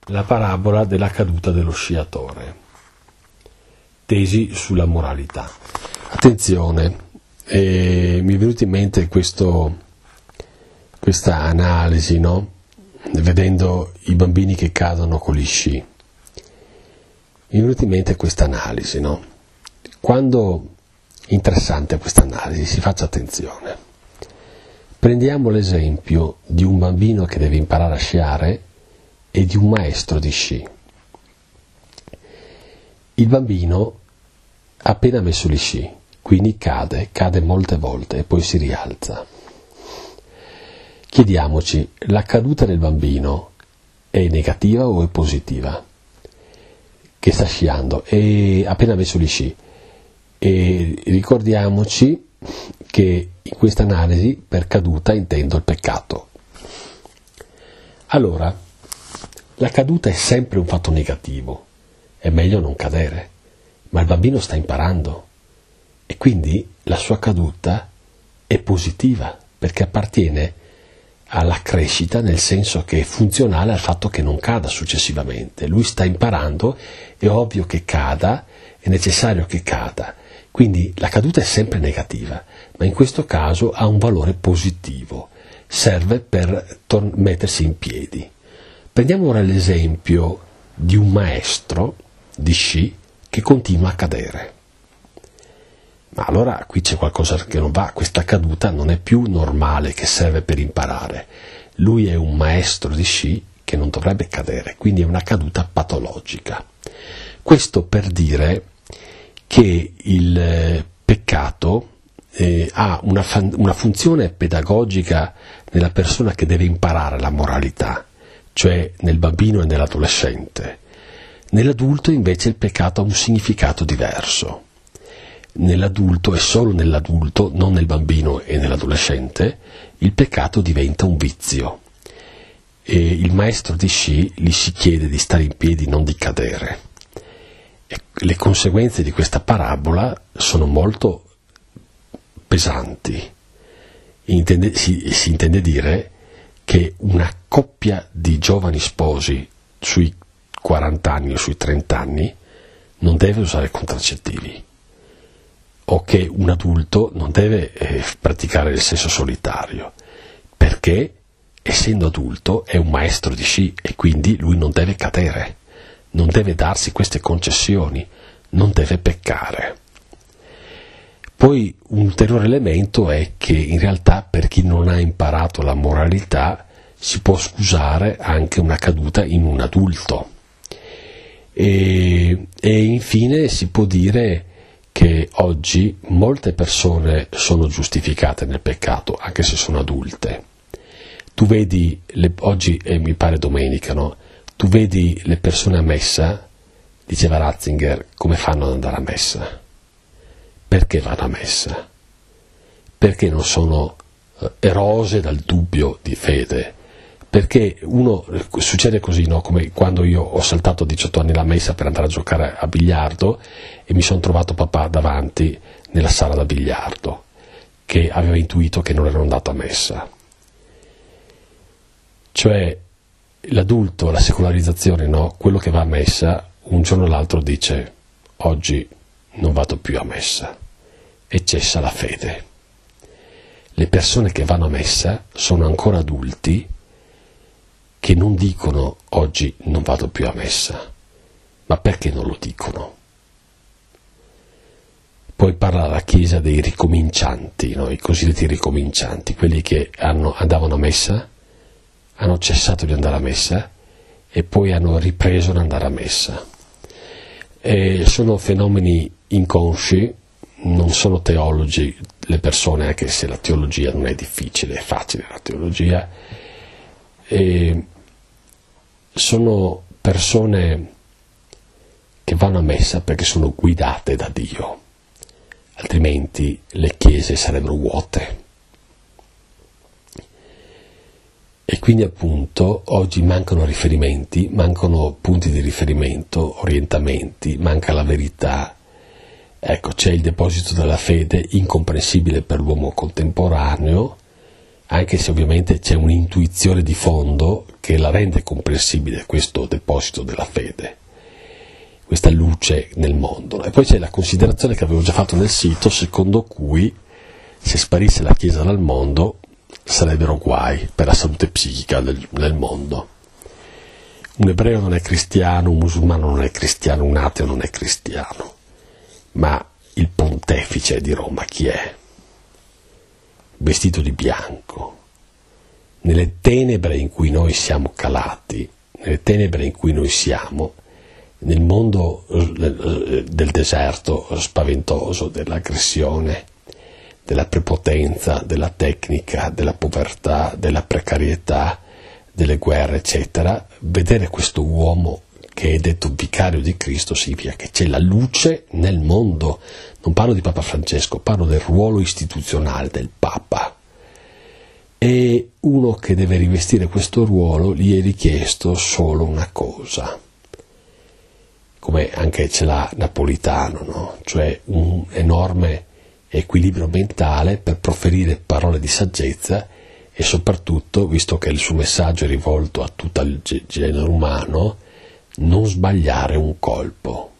La parabola della caduta dello sciatore. Tesi sulla moralità. Attenzione, mi è venuta in mente questa analisi, no? Vedendo i bambini che cadono con gli sci. Mi è venuta in mente questa analisi, no? Quando interessante questa analisi, si faccia attenzione. Prendiamo l'esempio di un bambino che deve imparare a sciare e di un maestro di sci. Il bambino ha appena messo gli sci, quindi cade molte volte e poi si rialza. Chiediamoci, la caduta del bambino è negativa o è positiva? Che sta sciando e ha appena messo gli sci. E ricordiamoci che in questa analisi per caduta intendo il peccato. Allora, la caduta è sempre un fatto negativo, è meglio non cadere, ma il bambino sta imparando e quindi la sua caduta è positiva perché appartiene alla crescita, nel senso che è funzionale al fatto che non cada successivamente. Lui sta imparando, è ovvio che cada, è necessario che cada, quindi la caduta è sempre negativa, ma in questo caso ha un valore positivo, serve per mettersi in piedi. Prendiamo ora l'esempio di un maestro di sci che continua a cadere. Ma allora qui c'è qualcosa che non va, questa caduta non è più normale che serve per imparare. Lui è un maestro di sci che non dovrebbe cadere, quindi è una caduta patologica. Questo per dire che il peccato ha una funzione pedagogica nella persona che deve imparare la moralità, cioè nel bambino e nell'adolescente. Nell'adulto invece il peccato ha un significato diverso. Nell'adulto e solo nell'adulto, non nel bambino e nell'adolescente, il peccato diventa un vizio. E il maestro di sci gli si chiede di stare in piedi, non di cadere. E le conseguenze di questa parabola sono molto pesanti. Si intende dire che una coppia di giovani sposi sui 40 anni o sui 30 anni non deve usare contraccettivi, o che un adulto non deve praticare il sesso solitario, perché essendo adulto è un maestro di sci e quindi lui non deve cadere, non deve darsi queste concessioni, non deve peccare. Poi un ulteriore elemento è che in realtà per chi non ha imparato la moralità si può scusare anche una caduta in un adulto. E infine si può dire che oggi molte persone sono giustificate nel peccato, anche se sono adulte. Tu vedi, oggi mi pare domenica, no? Tu vedi le persone a messa, diceva Ratzinger, come fanno ad andare a messa? Perché vanno a messa? Perché non sono erose dal dubbio di fede? Perché succede così, no? Come quando io ho saltato a 18 anni la messa per andare a giocare a biliardo e mi sono trovato papà davanti nella sala da biliardo, che aveva intuito che non ero andato a messa. Cioè, l'adulto, la secolarizzazione, no? Quello che va a messa, un giorno o l'altro dice, oggi non vado più a messa, e cessa la fede. Le persone che vanno a messa sono ancora adulti che non dicono oggi non vado più a messa, ma perché non lo dicono? Poi parla la Chiesa dei ricomincianti, no? I cosiddetti ricomincianti, quelli che andavano a messa, hanno cessato di andare a messa e poi hanno ripreso ad andare a messa. Sono fenomeni inconsci, non sono teologi le persone, anche se la teologia non è difficile, è facile la teologia. Sono persone che vanno a messa perché sono guidate da Dio, altrimenti le chiese sarebbero vuote. E quindi appunto oggi mancano riferimenti, mancano punti di riferimento, orientamenti, manca la verità. Ecco, c'è il deposito della fede incomprensibile per l'uomo contemporaneo, anche se ovviamente c'è un'intuizione di fondo che la rende comprensibile questo deposito della fede, questa luce nel mondo. E poi c'è la considerazione che avevo già fatto nel sito, secondo cui se sparisse la Chiesa dal mondo sarebbero guai per la salute psichica del mondo. Un ebreo non è cristiano, un musulmano non è cristiano, un ateo non è cristiano, ma il pontefice di Roma chi è? Vestito di bianco, nelle tenebre in cui noi siamo calati, nelle tenebre in cui noi siamo, nel mondo del deserto spaventoso, dell'aggressione, della prepotenza, della tecnica, della povertà, della precarietà, delle guerre, eccetera, vedere questo uomo che è detto vicario di Cristo significa che c'è la luce nel mondo. Non parlo di Papa Francesco, parlo del ruolo istituzionale del Papa. E uno che deve rivestire questo ruolo gli è richiesto solo una cosa, come anche ce l'ha Napolitano, no? Cioè un enorme equilibrio mentale per proferire parole di saggezza e soprattutto, visto che il suo messaggio è rivolto a tutto il genere umano, non sbagliare un colpo.